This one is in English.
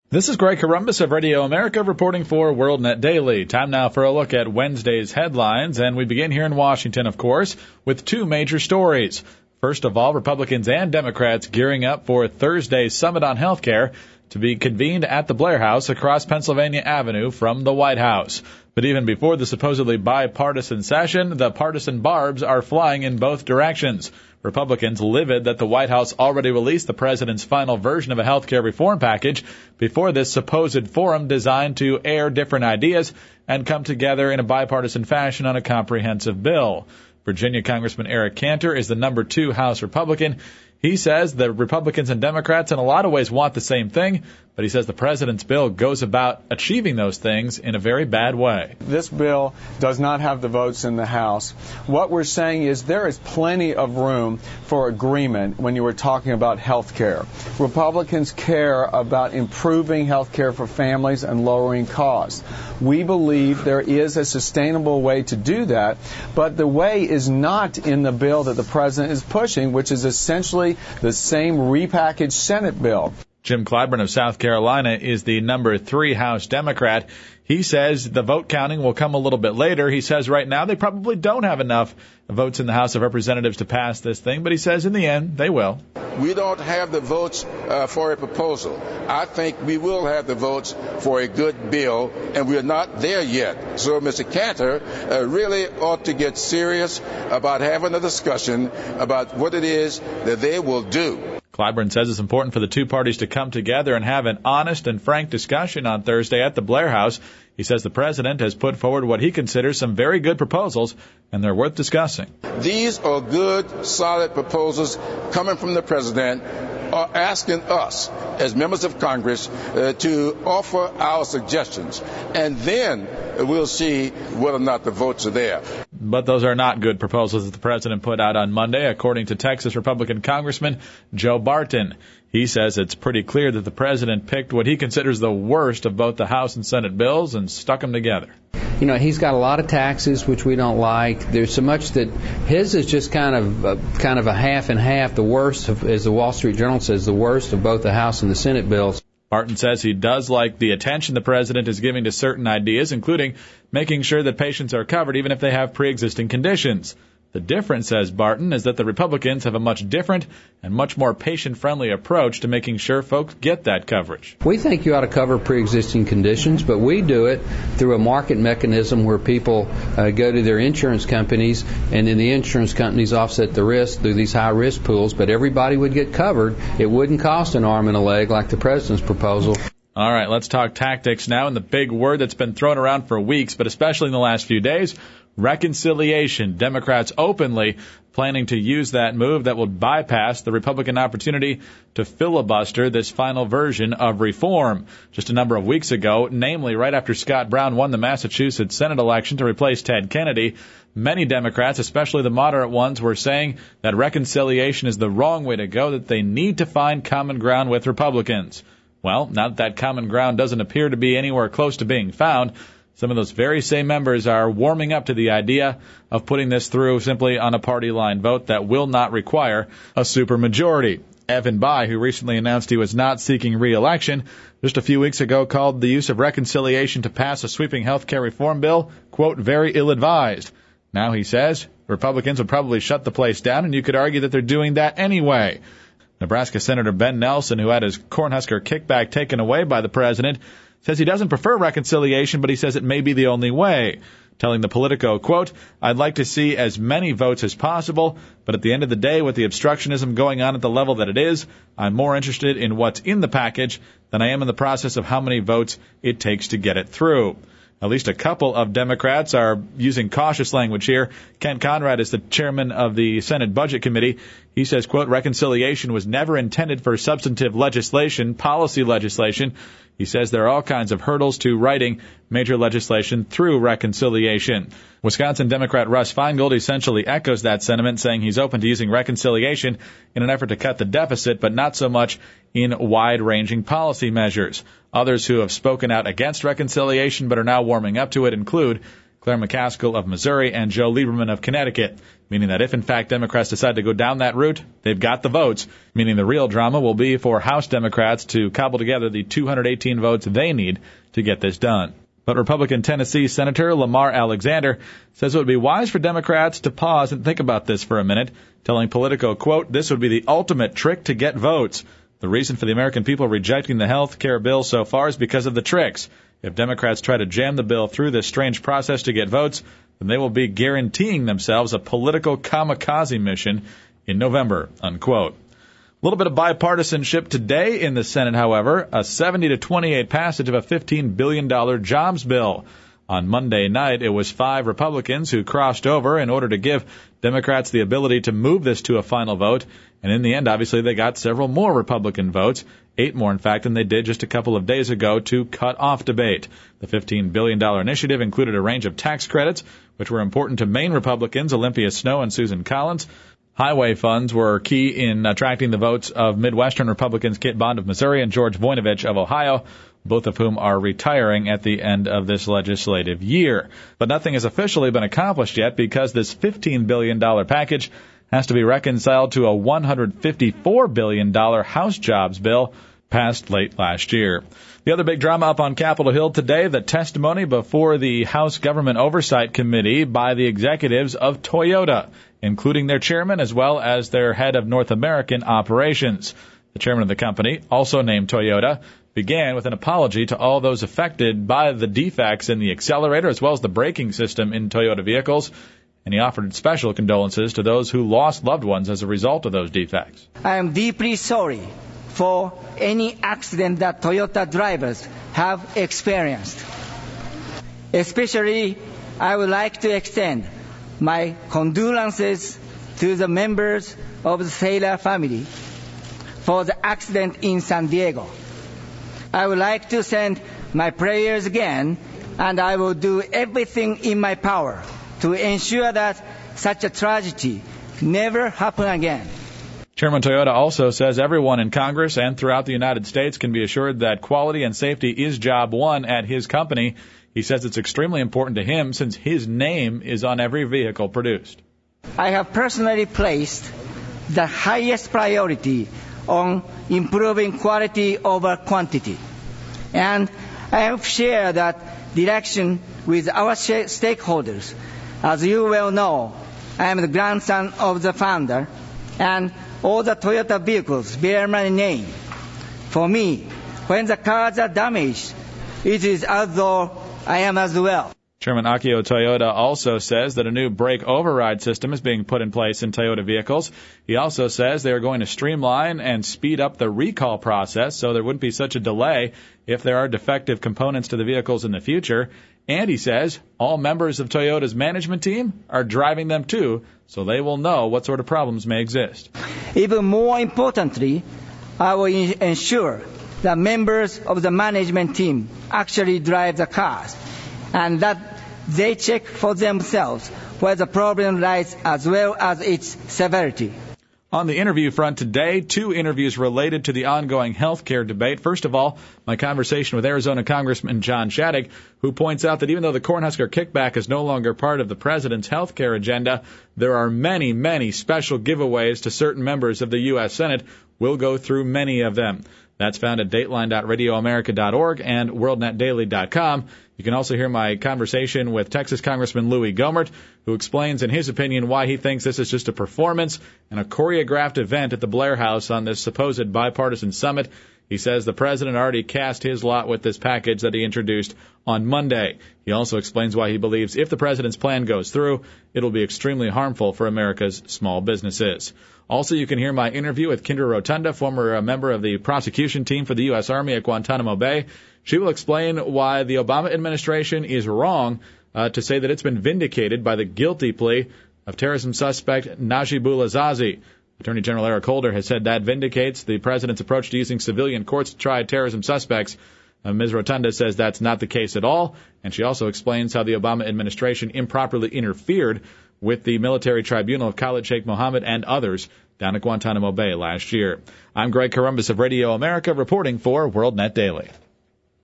This is Greg Columbus of Radio America reporting for WorldNet Daily. Time now for a look at Wednesday's headlines, and we begin here in Washington, of course, with two major stories. First of all, Republicans and Democrats gearing up for Thursday's Summit on Healthcare to be convened at the Blair House across Pennsylvania Avenue from the White House. But even before the supposedly bipartisan session, the partisan barbs are flying in both directions. Republicans livid that the White House already released the president's final version of a health care reform package before this supposed forum designed to air different ideas and come together in a bipartisan fashion on a comprehensive bill. Virginia Congressman Eric Cantor is the number 2 House Republican. He says the Republicans and Democrats in a lot of ways want the same thing, but he says the president's bill goes about achieving those things in a very bad way. This bill does not have the votes in the House. What we're saying is there is plenty of room for agreement when you were talking about health care. Republicans care about improving health care for families and lowering costs. We believe there is a sustainable way to do that, but the way is not in the bill that the president is pushing, which is essentially the same repackaged Senate bill. Jim Clyburn of South Carolina is the number 3 House Democrat. He says the vote counting will come a little bit later. He says right now they probably don't have enough votes in the House of Representatives to pass this thing, but he says in the end they will. We don't have the votes for a proposal. I think we will have the votes for a good bill, and we're not there yet. So Mr. Cantor really ought to get serious about having a discussion about what it is that they will do. Clyburn says it's important for the two parties to come together and have an honest and frank discussion on Thursday at the Blair House. He says the president has put forward what he considers some very good proposals, and they're worth discussing. These are good, solid proposals coming from the president, asking us as members of Congress to offer our suggestions, and then we'll see whether or not the votes are there. But those are not good proposals that the president put out on Monday, according to Texas Republican Congressman Joe Barton. He says it's pretty clear that the president picked what he considers the worst of both the House and Senate bills and stuck them together. You know, he's got a lot of taxes, which we don't like. There's so much that his is just kind of a half and half, the worst, as the Wall Street Journal says, the worst of both the House and the Senate bills. Barton says he does like the attention the president is giving to certain ideas, including making sure that patients are covered even if they have pre-existing conditions. The difference, says Barton, is that the Republicans have a much different and much more patient-friendly approach to making sure folks get that coverage. We think you ought to cover pre-existing conditions, but we do it through a market mechanism where people go to their insurance companies, and then the insurance companies offset the risk through these high-risk pools, but everybody would get covered. It wouldn't cost an arm and a leg like the president's proposal. All right, let's talk tactics now, and the big word that's been thrown around for weeks, but especially in the last few days, reconciliation. Democrats openly planning to use that move that will bypass the Republican opportunity to filibuster this final version of reform. Just a number of weeks ago, namely right after Scott Brown won the Massachusetts Senate election to replace Ted Kennedy, many Democrats, especially the moderate ones, were saying that reconciliation is the wrong way to go, that they need to find common ground with Republicans. Well, now that common ground doesn't appear to be anywhere close to being found, some of those very same members are warming up to the idea of putting this through simply on a party line vote that will not require a supermajority. Evan Bayh, who recently announced he was not seeking re-election, just a few weeks ago called the use of reconciliation to pass a sweeping health care reform bill, quote, very ill-advised. Now he says Republicans would probably shut the place down, and you could argue that they're doing that anyway. Nebraska Senator Ben Nelson, who had his Cornhusker kickback taken away by the president, says he doesn't prefer reconciliation, but he says it may be the only way. Telling the Politico, quote, I'd like to see as many votes as possible, but at the end of the day, with the obstructionism going on at the level that it is, I'm more interested in what's in the package than I am in the process of how many votes it takes to get it through. At least a couple of Democrats are using cautious language here. Ken Conrad is the chairman of the Senate Budget Committee. He says, quote, reconciliation was never intended for substantive legislation, policy legislation. He says there are all kinds of hurdles to writing major legislation through reconciliation. Wisconsin Democrat Russ Feingold essentially echoes that sentiment, saying he's open to using reconciliation in an effort to cut the deficit, but not so much in wide-ranging policy measures. Others who have spoken out against reconciliation but are now warming up to it include Claire McCaskill of Missouri, and Joe Lieberman of Connecticut, meaning that if in fact Democrats decide to go down that route, they've got the votes, meaning the real drama will be for House Democrats to cobble together the 218 votes they need to get this done. But Republican Tennessee Senator Lamar Alexander says it would be wise for Democrats to pause and think about this for a minute, telling Politico, quote, "This would be the ultimate trick to get votes. The reason for the American people rejecting the health care bill so far is because of the tricks. If Democrats try to jam the bill through this strange process to get votes, then they will be guaranteeing themselves a political kamikaze mission in November," unquote. A little bit of bipartisanship today in the Senate, however, a 70-28 passage of a $15 billion jobs bill. On Monday night, it was 5 Republicans who crossed over in order to give Democrats the ability to move this to a final vote. And in the end, obviously, they got several more Republican votes, 8 more, in fact, than they did just a couple of days ago to cut off debate. The $15 billion initiative included a range of tax credits, which were important to Maine Republicans Olympia Snowe and Susan Collins. Highway funds were key in attracting the votes of Midwestern Republicans Kit Bond of Missouri and George Voinovich of Ohio, both of whom are retiring at the end of this legislative year. But nothing has officially been accomplished yet because this $15 billion package has to be reconciled to a $154 billion House jobs bill passed late last year. The other big drama up on Capitol Hill today, the testimony before the House Government Oversight Committee by the executives of Toyota, including their chairman as well as their head of North American operations. The chairman of the company, also named Toyota, began with an apology to all those affected by the defects in the accelerator as well as the braking system in Toyota vehicles, and he offered special condolences to those who lost loved ones as a result of those defects. I am deeply sorry for any accident that Toyota drivers have experienced. Especially, I would like to extend my condolences to the members of the Saylor family for the accident in San Diego. I would like to send my prayers again, and I will do everything in my power to ensure that such a tragedy never happen again. Chairman Toyota also says everyone in Congress and throughout the United States can be assured that quality and safety is job one at his company. He says it's extremely important to him since his name is on every vehicle produced. I have personally placed the highest priority on improving quality over quantity. And I have shared that direction with our stakeholders. As you well know, I am the grandson of the founder, and all the Toyota vehicles bear my name. For me, when the cars are damaged, it is as though I am as well. Chairman Akio Toyoda also says that a new brake override system is being put in place in Toyota vehicles. He also says they are going to streamline and speed up the recall process so there wouldn't be such a delay if there are defective components to the vehicles in the future. And he says all members of Toyota's management team are driving them too, so they will know what sort of problems may exist. Even more importantly, I will ensure that members of the management team actually drive the cars, and that they check for themselves where the problem lies as well as its severity. On the interview front today, 2 interviews related to the ongoing health care debate. First of all, my conversation with Arizona Congressman John Shadegg, who points out that even though the Cornhusker kickback is no longer part of the president's health care agenda, there are many, many special giveaways to certain members of the U.S. Senate. We'll go through many of them. That's found at dateline.radioamerica.org and worldnetdaily.com. You can also hear my conversation with Texas Congressman Louis Gohmert, who explains in his opinion why he thinks this is just a performance and a choreographed event at the Blair House on this supposed bipartisan summit. He says the president already cast his lot with this package that he introduced on Monday. He also explains why he believes if the president's plan goes through, it will be extremely harmful for America's small businesses. Also, you can hear my interview with Kendra Rotunda, former member of the prosecution team for the U.S. Army at Guantanamo Bay. She will explain why the Obama administration is wrong to say that it's been vindicated by the guilty plea of terrorism suspect Najibullah Zazi. Attorney General Eric Holder has said that vindicates the president's approach to using civilian courts to try terrorism suspects. Ms. Rotunda says that's not the case at all, and she also explains how the Obama administration improperly interfered with the military tribunal of Khalid Sheikh Mohammed and others down at Guantanamo Bay last year. I'm Greg Columbus of Radio America reporting for WorldNet Daily.